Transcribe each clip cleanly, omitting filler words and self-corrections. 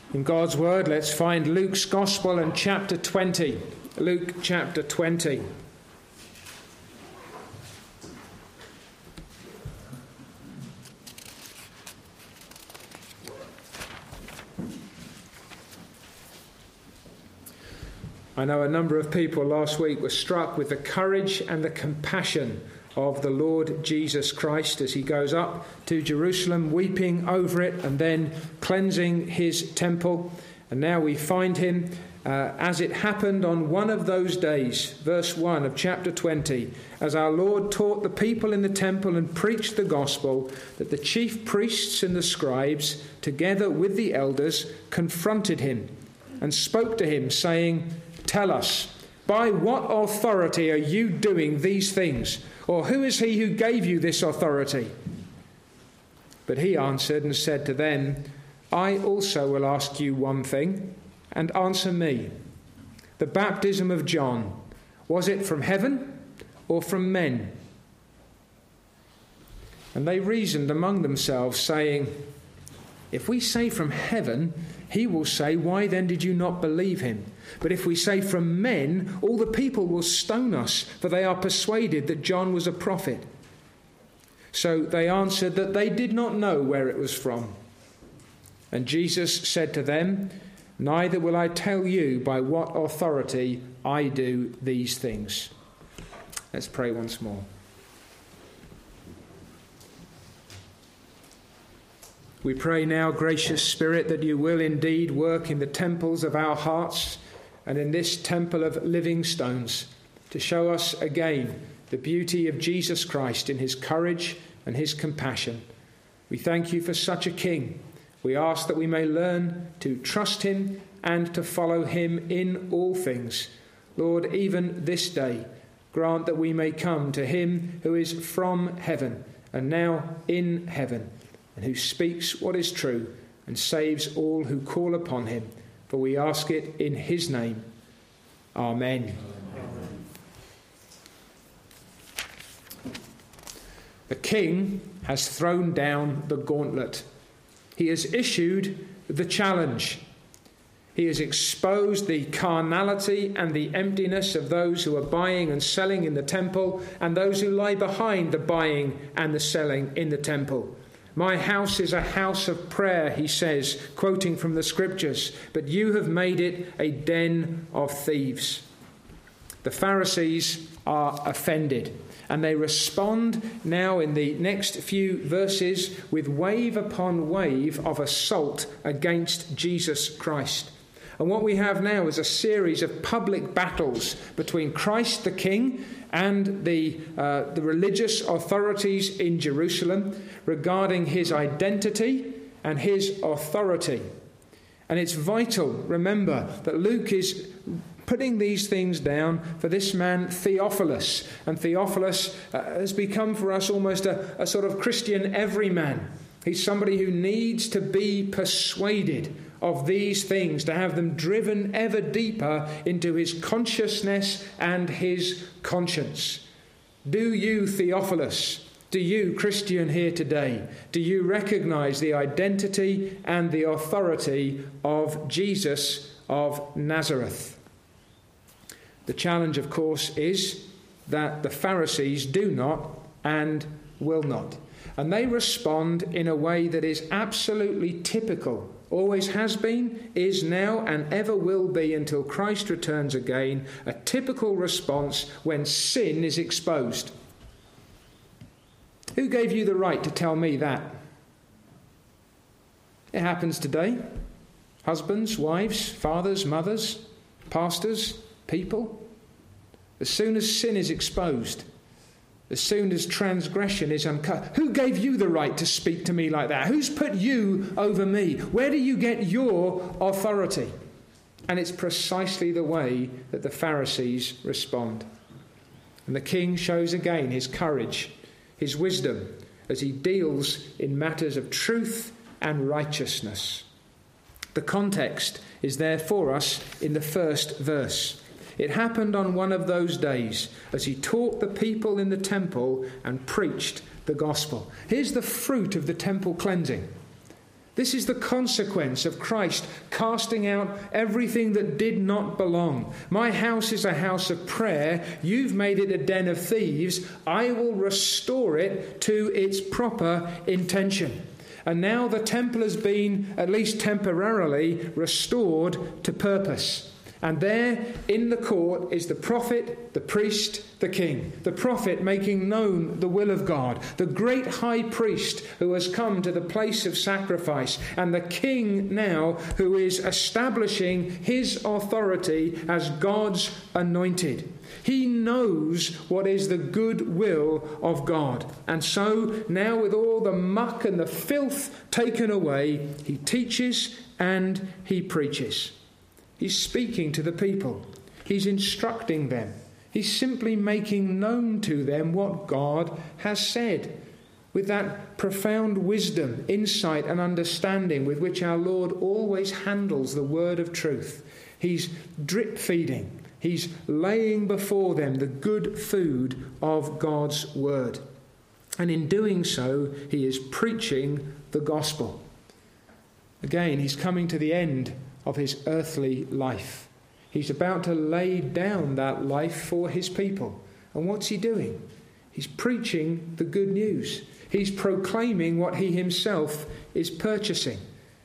In God's Word, let's find Luke's Gospel and chapter 20. Luke chapter 20. I know a number of people last week were struck with the courage and the compassion of the Lord Jesus Christ as he goes up to Jerusalem, weeping over it and then cleansing his temple. And now we find him as it happened on one of those days, verse 1 of chapter 20, as our Lord taught the people in the temple and preached the gospel, that the chief priests and the scribes, together with the elders, confronted him and spoke to him, saying, "Tell us, by what authority are you doing these things? Or who is he who gave you this authority?" But he answered and said to them, "I also will ask you one thing, and answer me. The baptism of John, was it from heaven or from men?" And they reasoned among themselves, saying, "If we say from heaven, he will say, 'Why then did you not believe him?' But if we say from men, all the people will stone us, for they are persuaded that John was a prophet." So they answered that they did not know where it was from. And Jesus said to them, "Neither will I tell you by what authority I do these things." Let's pray once more. We pray now, gracious Spirit, that you will indeed work in the temples of our hearts and in this temple of living stones to show us again the beauty of Jesus Christ in his courage and his compassion. We thank you for such a King. We ask that we may learn to trust him and to follow him in all things. Lord, even this day, grant that we may come to him who is from heaven and now in heaven, and who speaks what is true and saves all who call upon him. For we ask it in his name. Amen. The king has thrown down the gauntlet. He has issued the challenge. He has exposed the carnality and the emptiness of those who are buying and selling in the temple and those who lie behind the buying and the selling in the temple. "My house is a house of prayer," he says, quoting from the scriptures, "but you have made it a den of thieves." The Pharisees are offended, and they respond now in the next few verses with wave upon wave of assault against Jesus Christ. And what we have now is a series of public battles between Christ the King and the religious authorities in Jerusalem regarding his identity and his authority. And it's vital, remember, that Luke is putting these things down for this man Theophilus. And Theophilus has become for us almost a sort of Christian everyman. He's somebody who needs to be persuaded of these things, to have them driven ever deeper into his consciousness and his conscience. Do you, Theophilus, do you, Christian here today, do you recognize the identity and the authority of Jesus of Nazareth? The challenge, of course, is that the Pharisees do not and will not. And they respond in a way that is absolutely typical, always has been, is now, and ever will be until Christ returns again, a typical response when sin is exposed. Who gave you the right to tell me that? It happens today. Husbands, wives, fathers, mothers, pastors, people. As soon as sin is exposed, as soon as transgression is uncovered, who gave you the right to speak to me like that? Who's put you over me? Where do you get your authority? And it's precisely the way that the Pharisees respond. And the king shows again his courage, his wisdom, as he deals in matters of truth and righteousness. The context is there for us in the first verse. It happened on one of those days as he taught the people in the temple and preached the gospel. Here's the fruit of the temple cleansing. This is the consequence of Christ casting out everything that did not belong. My house is a house of prayer. You've made it a den of thieves. I will restore it to its proper intention. And now the temple has been, at least temporarily, restored to purpose. And there in the court is the prophet, the priest, the king. The prophet making known the will of God. The great high priest who has come to the place of sacrifice. And the king now who is establishing his authority as God's anointed. He knows what is the good will of God. And so now with all the muck and the filth taken away, he teaches and he preaches. He's speaking to the people. He's instructing them. He's simply making known to them what God has said, with that profound wisdom, insight and understanding with which our Lord always handles the word of truth. He's drip feeding. He's laying before them the good food of God's word. And in doing so, he is preaching the gospel. Again, he's coming to the end of his earthly life. He's about to lay down that life for his people. And what's he doing? He's preaching the good news. He's proclaiming what he himself is purchasing.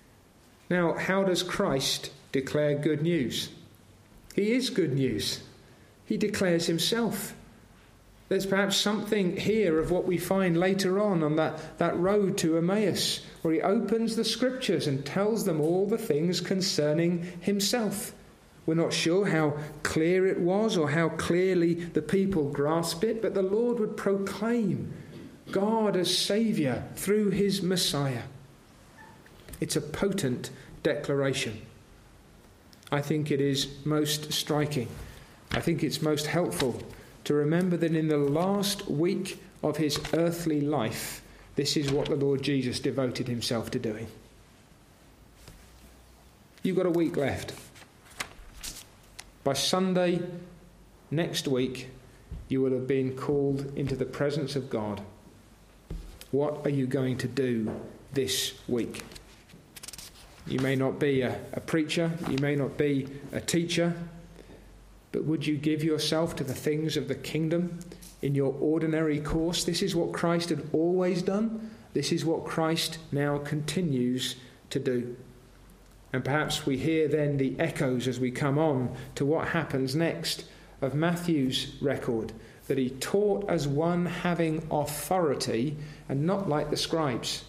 Now, how does Christ declare good news? He is good news. He declares himself. There's perhaps something here of what we find later on that road to Emmaus, where he opens the scriptures and tells them all the things concerning himself. We're not sure how clear it was or how clearly the people grasped it, but the Lord would proclaim God as Saviour through his Messiah. It's a potent declaration. I think it is most striking. I think it's most helpful to remember that in the last week of his earthly life, this is what the Lord Jesus devoted himself to doing. You've got a week left. By Sunday next week, you will have been called into the presence of God. What are you going to do this week? You may not be a preacher, you may not be a teacher, but would you give yourself to the things of the kingdom in your ordinary course? This is what Christ had always done. This is what Christ now continues to do. And perhaps we hear then the echoes as we come on to what happens next of Matthew's record, that he taught as one having authority and not like the scribes.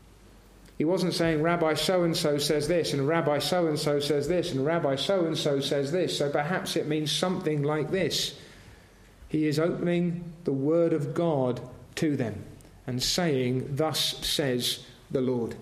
He wasn't saying Rabbi so-and-so says this, and Rabbi so-and-so says this, and Rabbi so-and-so says this, so perhaps it means something like this. He is opening the word of God to them and saying, thus says the Lord.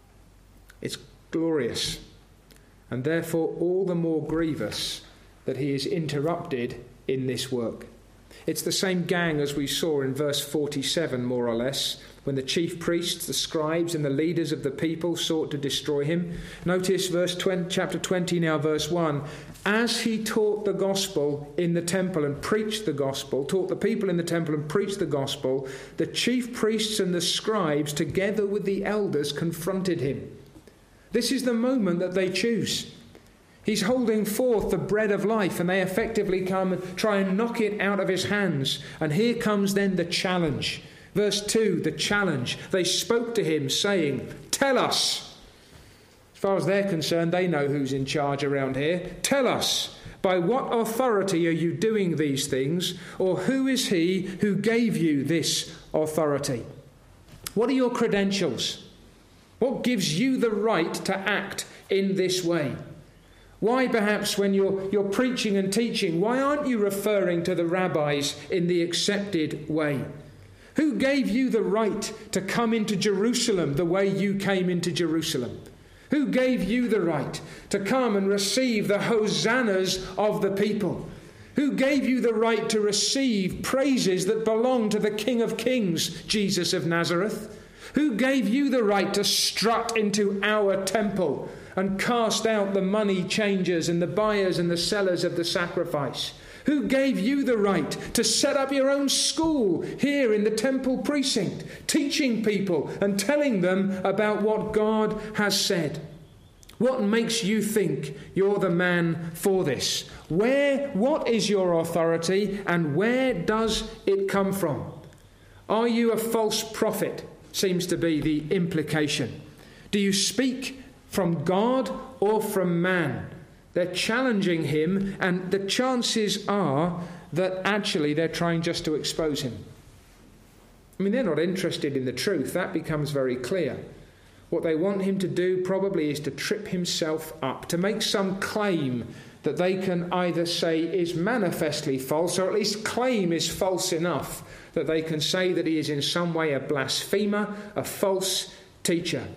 It's glorious, and therefore all the more grievous that he is interrupted in this work. It's the same gang as we saw in verse 47, more or less, when the chief priests, the scribes, and the leaders of the people sought to destroy him. Notice chapter 20 now, verse 1. As he taught the gospel in the temple and preached the gospel, taught the people in the temple and preached the gospel, the chief priests and the scribes, together with the elders, confronted him. This is the moment that they choose. He's holding forth the bread of life, and they effectively come and try and knock it out of his hands. And here comes then the challenge. Verse 2, the challenge. They spoke to him, saying, tell us. As far as they're concerned, they know who's in charge around here. Tell us, by what authority are you doing these things? Or who is he who gave you this authority? What are your credentials? What gives you the right to act in this way? Why perhaps when you're preaching and teaching, why aren't you referring to the rabbis in the accepted way? Who gave you the right to come into Jerusalem the way you came into Jerusalem? Who gave you the right to come and receive the hosannas of the people? Who gave you the right to receive praises that belong to the King of Kings, Jesus of Nazareth? Who gave you the right to strut into our temple and cast out the money changers and the buyers and the sellers of the sacrifice? Who gave you the right to set up your own school here in the temple precinct, teaching people and telling them about what God has said? What makes you think you're the man for this? What is your authority, and where does it come from? Are you a false prophet? Seems to be the implication. Do you speak from God or from man? They're challenging him, and the chances are that actually they're trying just to expose him. I mean, they're not interested in the truth. That becomes very clear. What they want him to do probably is to trip himself up, to make some claim that they can either say is manifestly false, or at least claim is false enough that they can say that he is in some way a blasphemer, a false teacher.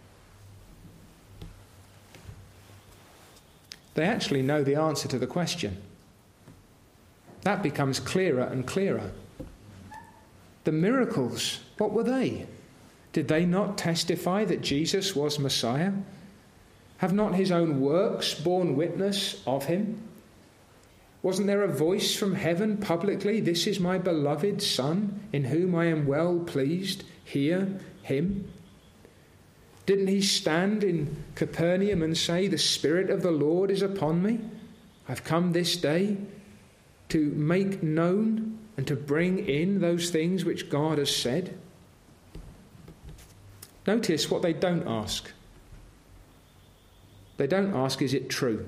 They actually know the answer to the question. That becomes clearer and clearer. The miracles, what were they? Did they not testify that Jesus was Messiah? Have not his own works borne witness of him? Wasn't there a voice from heaven publicly, "This is my beloved Son, in whom I am well pleased, hear him"? Didn't he stand in Capernaum and say, "The Spirit of the Lord is upon me. I've come this day to make known and to bring in those things which God has said"? Notice what they don't ask. They don't ask, "Is it true?"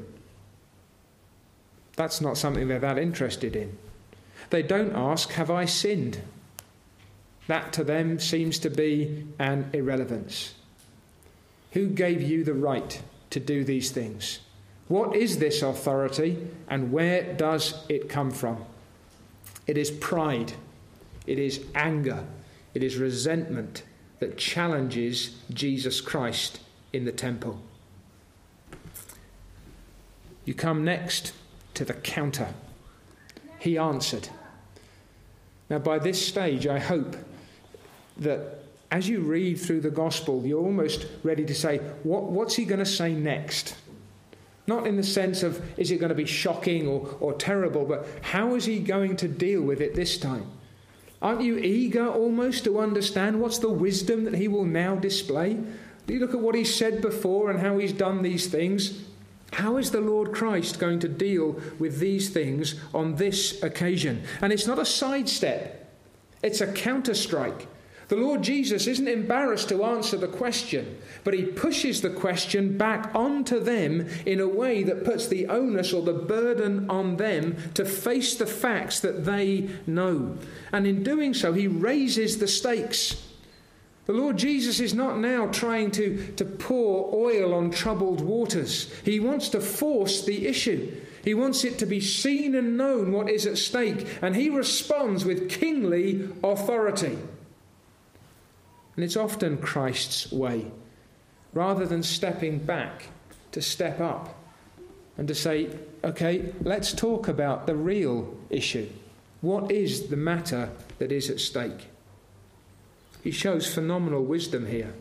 That's not something they're that interested in. They don't ask, "Have I sinned?" That to them seems to be an irrelevance. Who gave you the right to do these things? What is this authority, and where does it come from? It is pride, it is anger, it is resentment that challenges Jesus Christ in the temple. You come next to the counter. He answered. Now, by this stage, I hope that as you read through the gospel, you're almost ready to say, what's he going to say next? Not in the sense of, is it going to be shocking or terrible, but how is he going to deal with it this time? Aren't you eager almost to understand what's the wisdom that he will now display? Do you look at what he said before and how he's done these things? How is the Lord Christ going to deal with these things on this occasion? And it's not a sidestep. It's a counterstrike. The Lord Jesus isn't embarrassed to answer the question, but he pushes the question back onto them in a way that puts the onus or the burden on them to face the facts that they know. And in doing so, he raises the stakes. The Lord Jesus is not now trying to pour oil on troubled waters. He wants to force the issue. He wants it to be seen and known what is at stake. And he responds with kingly authority. And it's often Christ's way, rather than stepping back, to step up and to say, okay, let's talk about the real issue. What is the matter that is at stake? He shows phenomenal wisdom here.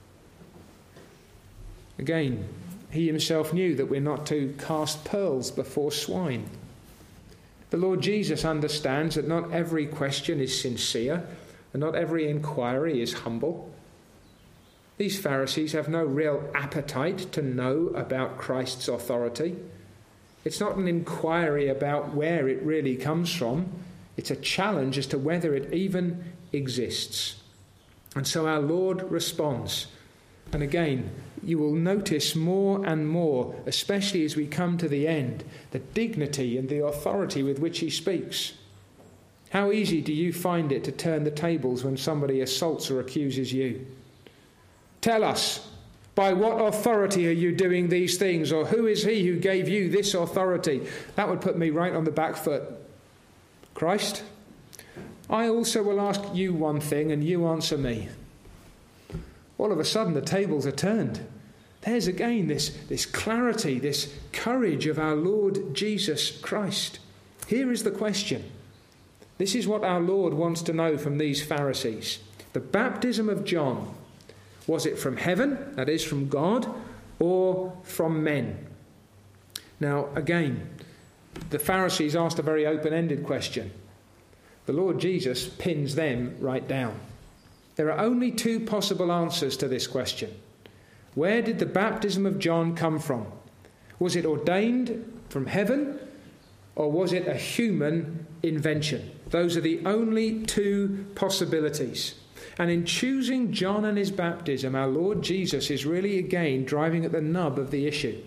Again, he himself knew that we're not to cast pearls before swine. The Lord Jesus understands that not every question is sincere, and not every inquiry is humble. These Pharisees have no real appetite to know about Christ's authority. It's not an inquiry about where it really comes from. It's a challenge as to whether it even exists. And so our Lord responds. And again, you will notice more and more, especially as we come to the end, the dignity and the authority with which he speaks. How easy do you find it to turn the tables when somebody assaults or accuses you? Tell us, by what authority are you doing these things? Or who is he who gave you this authority? That would put me right on the back foot. Christ, I also will ask you one thing and you answer me. All of a sudden the tables are turned. There's again this clarity, this courage of our Lord Jesus Christ. Here is the question. This is what our Lord wants to know from these Pharisees. The baptism of John, was it from heaven, that is from God, or from men? Now, again, The Pharisees asked a very open-ended question. The Lord Jesus pins them right down. There are only two possible answers to this question. Where did the baptism of John come from? Was it ordained from heaven, or was it a human invention? Those are the only two possibilities. And in choosing John and his baptism, our Lord Jesus is really again driving at the nub of the issue.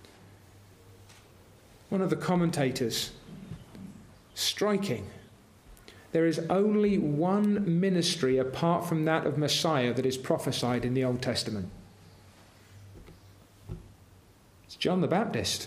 One of the commentators, striking, there is only one ministry apart from that of Messiah that is prophesied in the Old Testament. It's John the Baptist.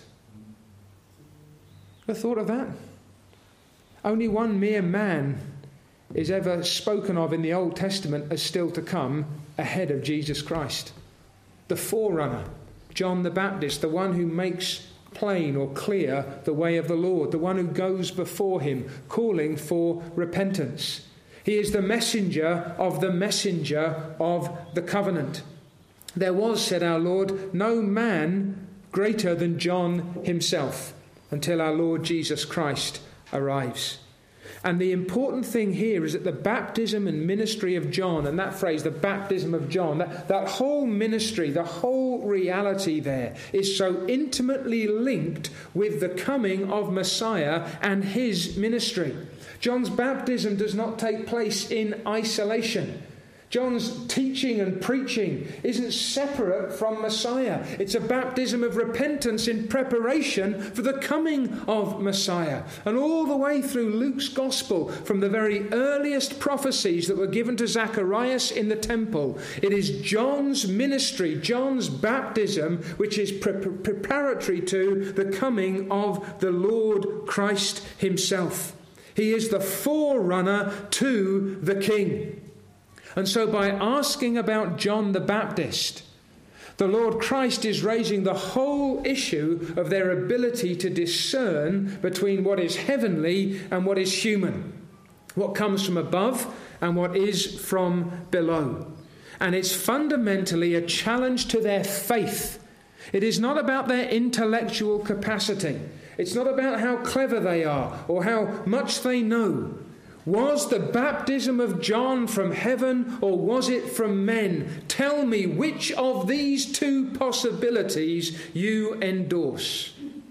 Ever thought of that? Only one mere man is ever spoken of in the Old Testament as still to come ahead of Jesus Christ. The forerunner, John the Baptist, the one who makes plain or clear the way of the Lord, the one who goes before him, calling for repentance. He is the messenger of the covenant. There was, said our Lord, no man greater than John himself until our Lord Jesus Christ arrives. And the important thing here is that the baptism and ministry of John, and that phrase, the baptism of John, that whole ministry, the whole reality there is so intimately linked with the coming of Messiah and his ministry. John's baptism does not take place in isolation. John's teaching and preaching isn't separate from Messiah. It's a baptism of repentance in preparation for the coming of Messiah. And all the way through Luke's gospel, from the very earliest prophecies that were given to Zacharias in the temple, it is John's ministry, John's baptism, which is preparatory to the coming of the Lord Christ himself. He is the forerunner to the King. And so by asking about John the Baptist, the Lord Christ is raising the whole issue of their ability to discern between what is heavenly and what is human, what comes from above and what is from below. And it's fundamentally a challenge to their faith. It is not about their intellectual capacity. It's not about how clever they are or how much they know. Was the baptism of John from heaven or was it from men? Tell me which of these two possibilities you endorse.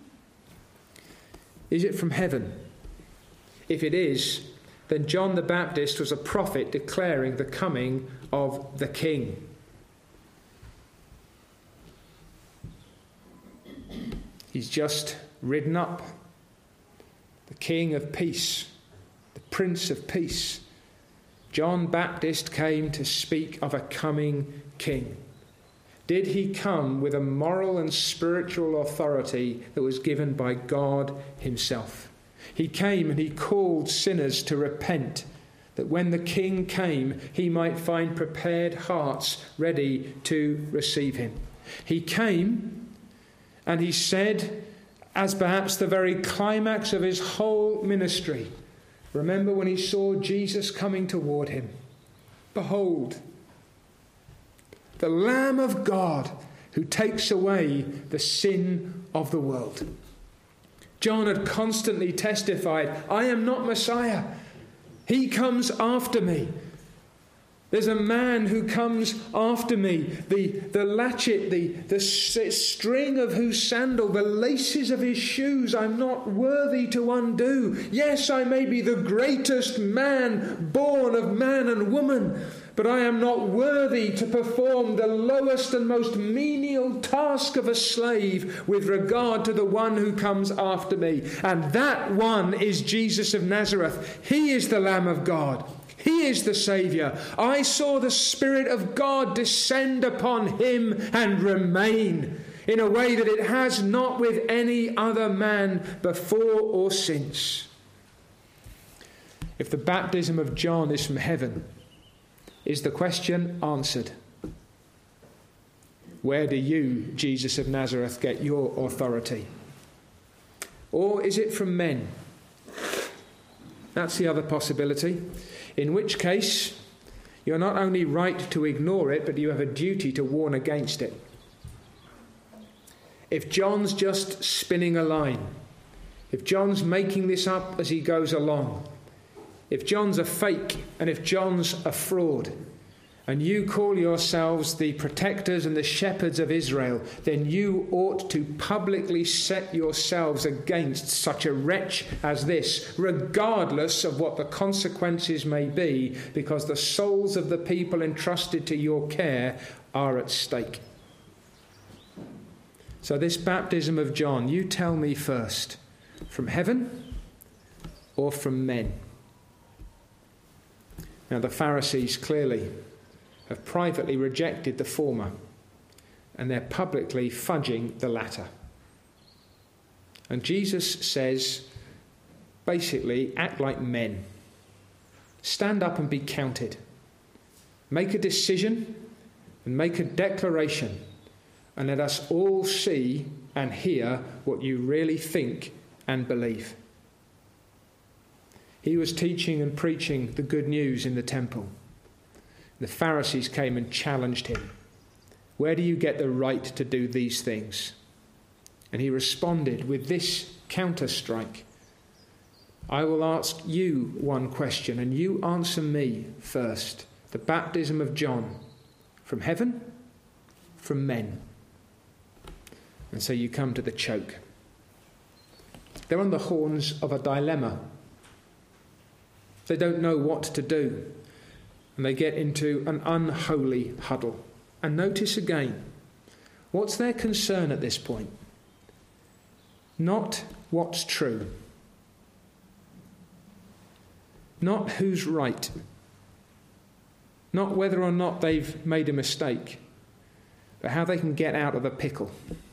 Is it from heaven? If it is, then John the Baptist was a prophet declaring the coming of the King. He's just ridden up, the King of Peace, Prince of Peace. John Baptist came to speak of a coming king. Did he come with a moral and spiritual authority that was given by God himself? He came and he called sinners to repent, that when the king came, he might find prepared hearts ready to receive him. He came and he said, as perhaps the very climax of his whole ministry, remember when he saw Jesus coming toward him? Behold, the Lamb of God who takes away the sin of the world. John had constantly testified, I am not Messiah. He comes after me. There's a man who comes after me, the latchet, the string of whose sandal, the laces of his shoes, I'm not worthy to undo. Yes, I may be the greatest man born of man and woman, but I am not worthy to perform the lowest and most menial task of a slave with regard to the one who comes after me. And that one is Jesus of Nazareth. He is the Lamb of God. He is the Saviour. I saw the Spirit of God descend upon him and remain in a way that it has not with any other man before or since. If the baptism of John is from heaven, is the question answered? Where do you, Jesus of Nazareth, get your authority? Or is it from men? That's the other possibility. In which case, you're not only right to ignore it, but you have a duty to warn against it. If John's just spinning a line, if John's making this up as he goes along, if John's a fake and if John's a fraud, and you call yourselves the protectors and the shepherds of Israel, then you ought to publicly set yourselves against such a wretch as this, regardless of what the consequences may be, because the souls of the people entrusted to your care are at stake. So this baptism of John, you tell me first, from heaven or from men? Now the Pharisees clearly have privately rejected the former, and they're publicly fudging the latter. And Jesus says, basically, act like men. Stand up and be counted. Make a decision and make a declaration, and let us all see and hear what you really think and believe. He was teaching and preaching the good news in the temple. The Pharisees came and challenged him. Where do you get the right to do these things? And he responded with this counterstrike. I will ask you one question, and you answer me first. The baptism of John, from heaven, from men? And so you come to the choke. They're on the horns of a dilemma. They don't know what to do. And they get into an unholy huddle. And notice again, what's their concern at this point? Not what's true. Not who's right. Not whether or not they've made a mistake. But how they can get out of the pickle.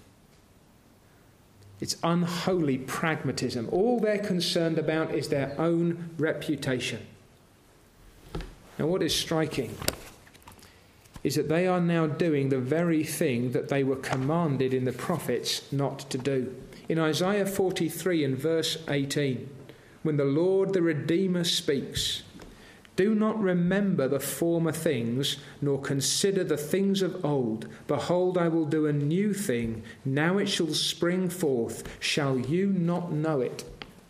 It's unholy pragmatism. All they're concerned about is their own reputation. Now, what is striking is that they are now doing the very thing that they were commanded in the prophets not to do. In Isaiah 43 and verse 18, when the Lord the Redeemer speaks, do not remember the former things, nor consider the things of old. Behold, I will do a new thing. Now it shall spring forth. Shall you not know it?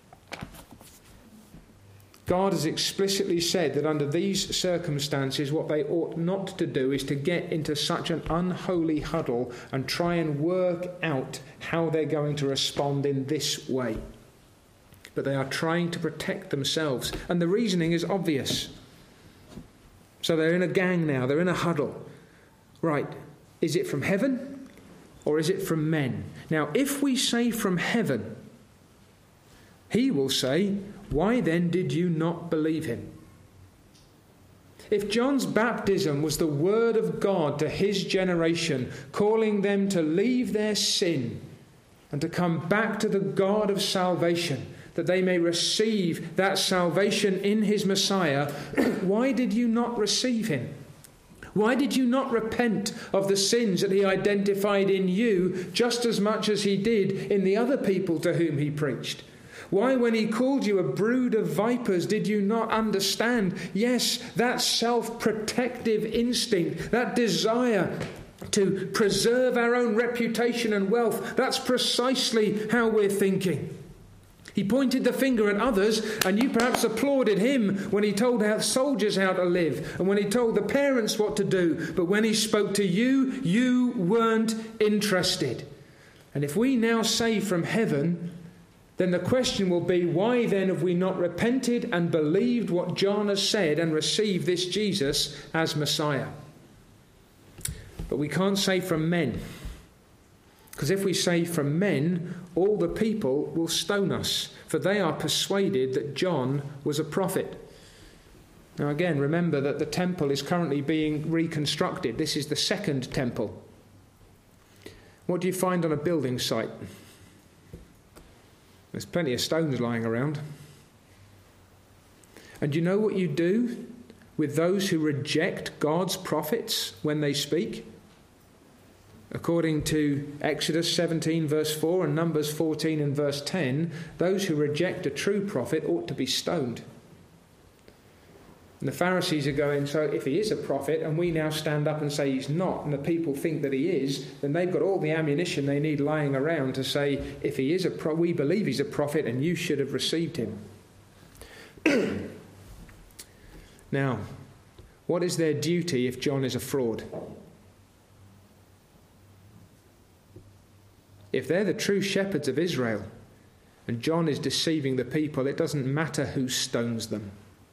God has explicitly said that under these circumstances, what they ought not to do is to get into such an unholy huddle and try and work out how they're going to respond in this way. But they are trying to protect themselves. And the reasoning is obvious. So they're in a gang now. They're in a huddle. Right. Is it from heaven or is it from men? Now, if we say from heaven, he will say, why then did you not believe him? If John's baptism was the word of God to his generation, calling them to leave their sin and to come back to the God of salvation, that they may receive that salvation in his Messiah, why did you not receive him? Why did you not repent of the sins that he identified in you just as much as he did in the other people to whom he preached? Why, when he called you a brood of vipers, did you not understand? Yes, that self-protective instinct, that desire to preserve our own reputation and wealth, that's precisely how we're thinking. He pointed the finger at others, and you perhaps applauded him when he told our soldiers how to live, and when he told the parents what to do. But when he spoke to you, you weren't interested. And if we now say from heaven, then the question will be, why then have we not repented and believed what John has said and received this Jesus as Messiah? But we can't say from men. Because if we say from men, all the people will stone us, for they are persuaded that John was a prophet. Now again, remember that the temple is currently being reconstructed. This is the second temple. What do you find on a building site? There's plenty of stones lying around. And you know what you do with those who reject God's prophets when they speak? According to Exodus 17 verse 4 and Numbers 14 and verse 10, those who reject a true prophet ought to be stoned. And the Pharisees are going, so if he is a prophet and we now stand up and say he's not, and the people think that he is, then they've got all the ammunition they need lying around to say, if he is we believe he's a prophet and you should have received him. Now, what is their duty if John is a fraud? If they're the true shepherds of Israel and John is deceiving the people, it doesn't matter who stones them.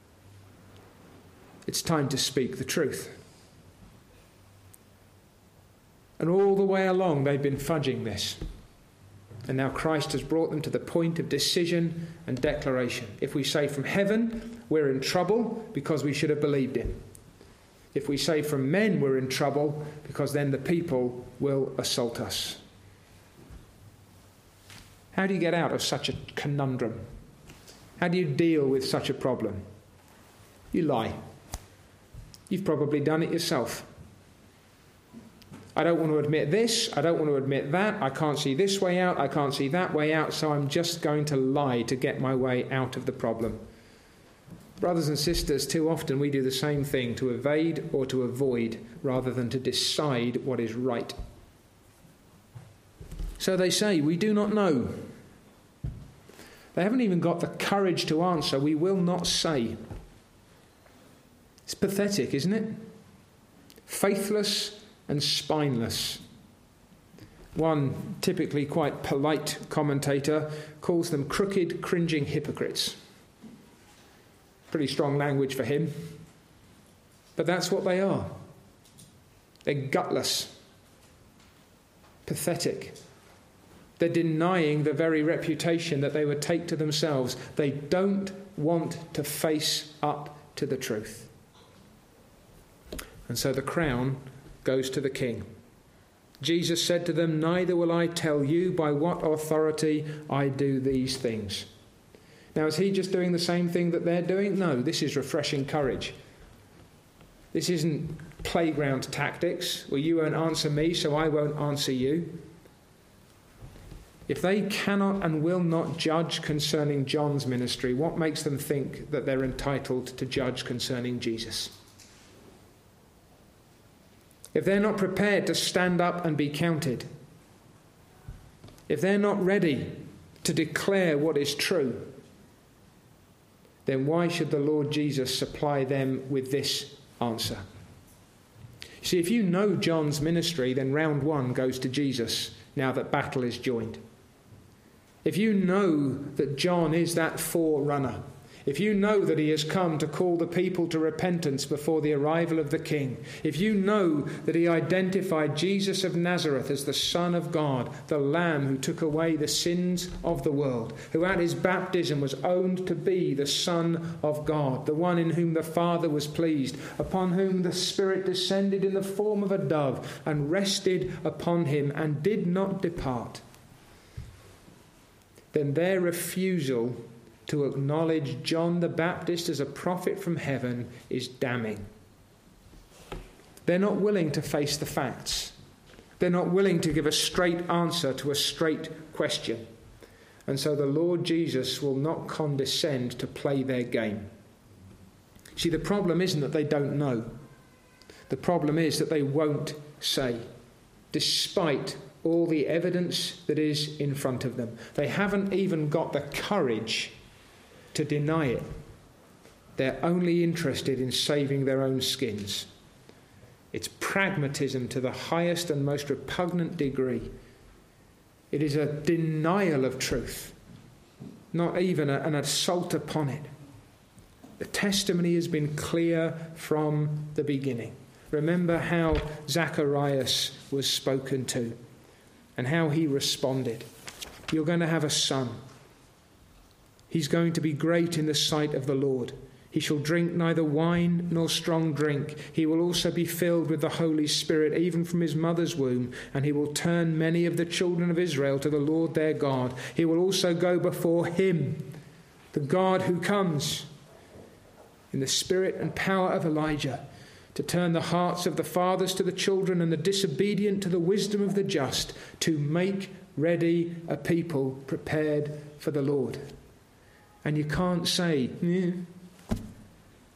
It's time to speak the truth. And all the way along they've been fudging this. And now Christ has brought them to the point of decision and declaration. If we say from heaven, we're in trouble because we should have believed him. If we say from men, we're in trouble because then the people will assault us. How do you get out of such a conundrum? How do you deal with such a problem? You lie. You've probably done it yourself. I don't want to admit this, I don't want to admit that, I can't see this way out, I can't see that way out, so I'm just going to lie to get my way out of the problem. Brothers and sisters, too often we do the same thing, to evade or to avoid, rather than to decide what is right. So they say, we do not know. They haven't even got the courage to answer, we will not say. It's pathetic, isn't it? Faithless and spineless. One typically quite polite commentator calls them crooked, cringing hypocrites. Pretty strong language for him. But that's what they are. They're gutless. Pathetic. They're denying the very reputation that they would take to themselves. They don't want to face up to the truth. And so the crown goes to the king. Jesus said to them, neither will I tell you by what authority I do these things. Now, is he just doing the same thing that they're doing? No, this is refreshing courage. This isn't playground tactics, where you won't answer me, so I won't answer you. If they cannot and will not judge concerning John's ministry, what makes them think that they're entitled to judge concerning Jesus? If they're not prepared to stand up and be counted, if they're not ready to declare what is true, then why should the Lord Jesus supply them with this answer? See, if you know John's ministry, then round one goes to Jesus, now that battle is joined. If you know that John is that forerunner, if you know that he has come to call the people to repentance before the arrival of the King, if you know that he identified Jesus of Nazareth as the Son of God, the Lamb who took away the sins of the world, who at his baptism was owned to be the Son of God, the one in whom the Father was pleased, upon whom the Spirit descended in the form of a dove and rested upon him and did not depart, then their refusal to acknowledge John the Baptist as a prophet from heaven is damning. They're not willing to face the facts. They're not willing to give a straight answer to a straight question. And so the Lord Jesus will not condescend to play their game. See, the problem isn't that they don't know. The problem is that they won't say, despite all the evidence that is in front of them. They haven't even got the courage to deny it. They're only interested in saving their own skins. It's pragmatism to the highest and most repugnant degree. It is a denial of truth, not even an assault upon it. The testimony has been clear from the beginning. Remember how Zacharias was spoken to and how he responded. You're going to have a son. He's going to be great in the sight of the Lord. He shall drink neither wine nor strong drink. He will also be filled with the Holy Spirit, even from his mother's womb, and he will turn many of the children of Israel to the Lord their God. He will also go before him, the God who comes in the spirit and power of Elijah, to turn the hearts of the fathers to the children and the disobedient to the wisdom of the just, to make ready a people prepared for the Lord. And you can't say,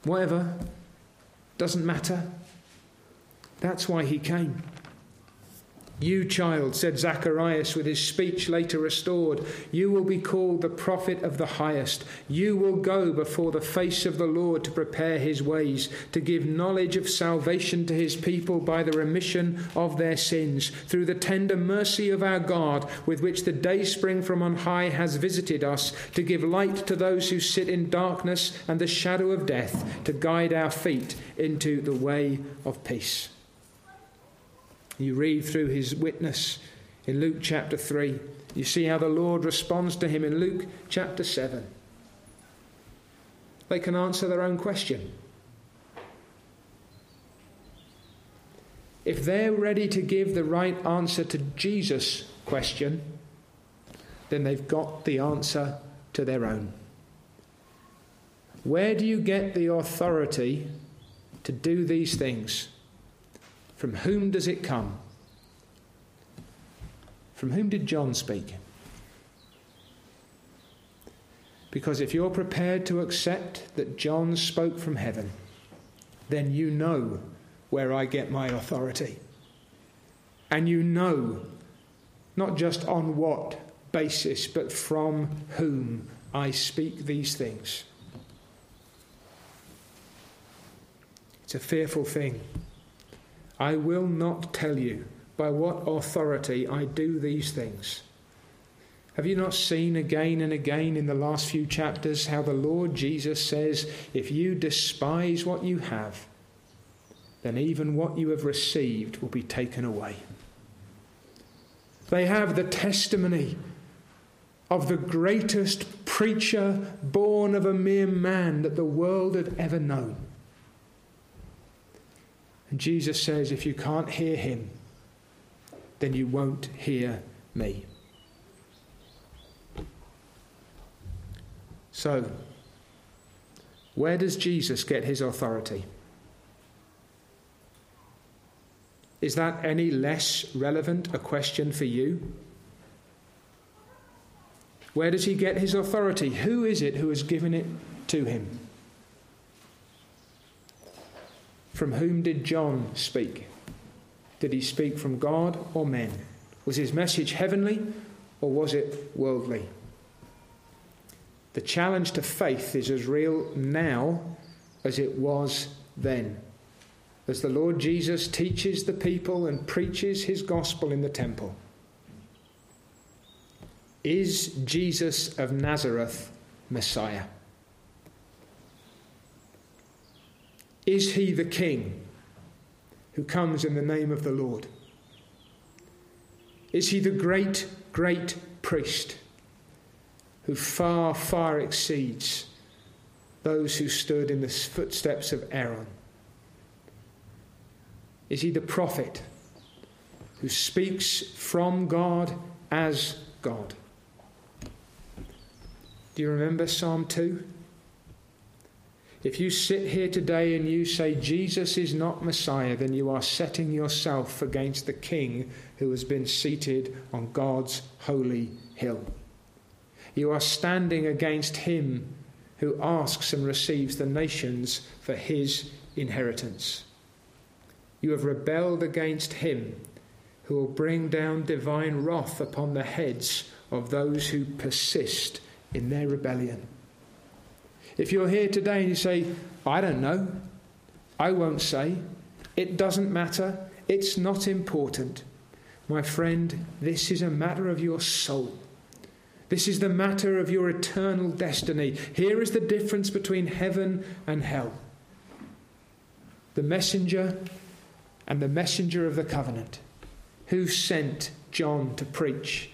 whatever, doesn't matter. That's why he came. You, child, said Zacharias with his speech later restored, you will be called the prophet of the highest. You will go before the face of the Lord to prepare his ways, to give knowledge of salvation to his people by the remission of their sins, through the tender mercy of our God, with which the dayspring from on high has visited us, to give light to those who sit in darkness and the shadow of death, to guide our feet into the way of peace. You read through his witness in Luke chapter 3. You see how the Lord responds to him in Luke chapter 7. They can answer their own question. If they're ready to give the right answer to Jesus' question, then they've got the answer to their own. Where do you get the authority to do these things? From whom does it come? From whom did John speak? Because if you're prepared to accept that John spoke from heaven, then you know where I get my authority. And you know not just on what basis, but from whom I speak these things. It's a fearful thing. I will not tell you by what authority I do these things. Have you not seen again and again in the last few chapters how the Lord Jesus says, if you despise what you have, then even what you have received will be taken away. They have the testimony of the greatest preacher born of a mere man that the world had ever known. And Jesus says, if you can't hear him, then you won't hear me. So, where does Jesus get his authority? Is that any less relevant a question for you? Where does he get his authority? Who is it who has given it to him? From whom did John speak? Did he speak from God or men? Was his message heavenly or was it worldly? The challenge to faith is as real now as it was then, as the Lord Jesus teaches the people and preaches his gospel in the temple. Is Jesus of Nazareth Messiah? Is he the King who comes in the name of the Lord? Is he the great, great priest who far, far exceeds those who stood in the footsteps of Aaron? Is he the prophet who speaks from God as God? Do you remember Psalm 2? If you sit here today and you say Jesus is not Messiah, then you are setting yourself against the King who has been seated on God's holy hill. You are standing against him who asks and receives the nations for his inheritance. You have rebelled against him who will bring down divine wrath upon the heads of those who persist in their rebellion. If you're here today and you say, I don't know, I won't say, it doesn't matter, it's not important. My friend, this is a matter of your soul. This is the matter of your eternal destiny. Here is the difference between heaven and hell. The messenger and the messenger of the covenant. Who sent John to preach?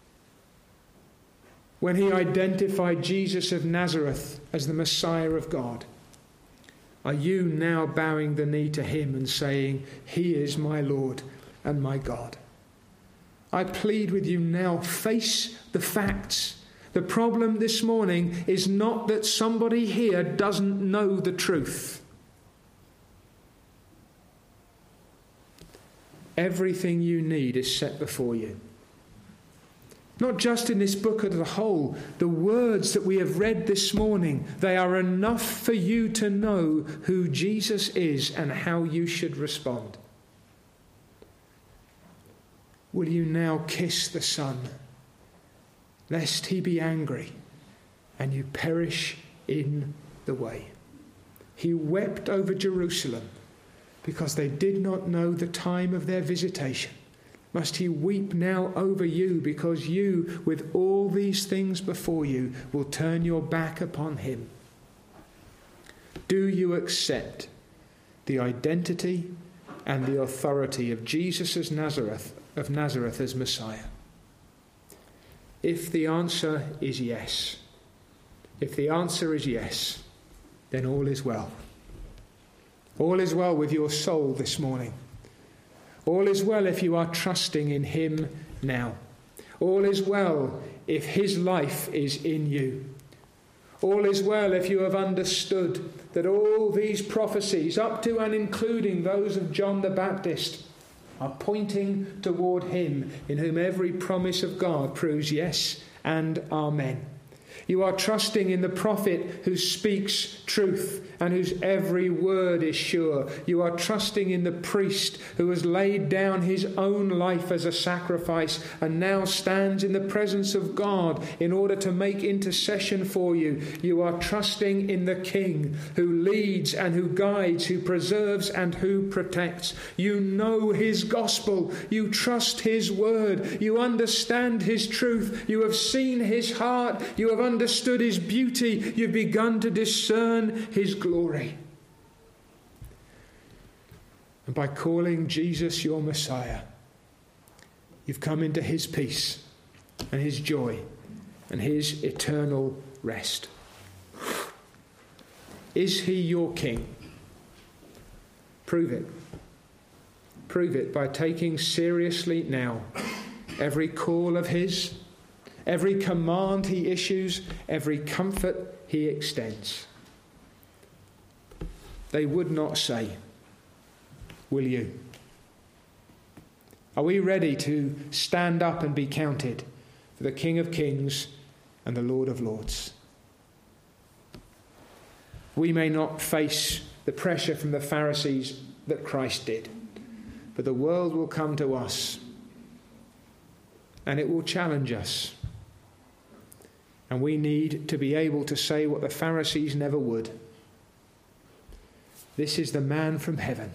When he identified Jesus of Nazareth as the Messiah of God, are you now bowing the knee to him and saying, he is my Lord and my God? I plead with you now, face the facts. The problem this morning is not that somebody here doesn't know the truth. Everything you need is set before you. Not just in this book as a whole, the words that we have read this morning, they are enough for you to know who Jesus is and how you should respond. Will you now kiss the Son, lest he be angry and you perish in the way? He wept over Jerusalem because they did not know the time of their visitation. Must he weep now over you because you, with all these things before you, will turn your back upon him? Do you accept the identity and the authority of Jesus of Nazareth as Messiah? If the answer is yes, then all is well. All is well with your soul this morning. All is well if you are trusting in him now. All is well if his life is in you. All is well if you have understood that all these prophecies, up to and including those of John the Baptist, are pointing toward him in whom every promise of God proves yes and amen. You are trusting in the prophet who speaks truth and whose every word is sure. You are trusting in the priest who has laid down his own life as a sacrifice and now stands in the presence of God in order to make intercession for you. You are trusting in the King who leads and who guides, who preserves and who protects. You know his gospel. You trust his word. You understand his truth. You have seen his heart. You have understood his beauty. You've begun to discern his glory. And by calling Jesus your Messiah, you've come into his peace and his joy and his eternal rest. Is he your King? Prove it. Prove it by taking seriously now every call of his, every command he issues, every comfort he extends. They would not say, will you? Are we ready to stand up and be counted for the King of Kings and the Lord of Lords? We may not face the pressure from the Pharisees that Christ did, but the world will come to us and it will challenge us. And we need to be able to say what the Pharisees never would. This is the man from heaven.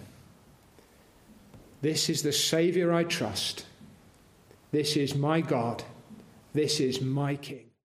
This is the Saviour I trust. This is my God. This is my King.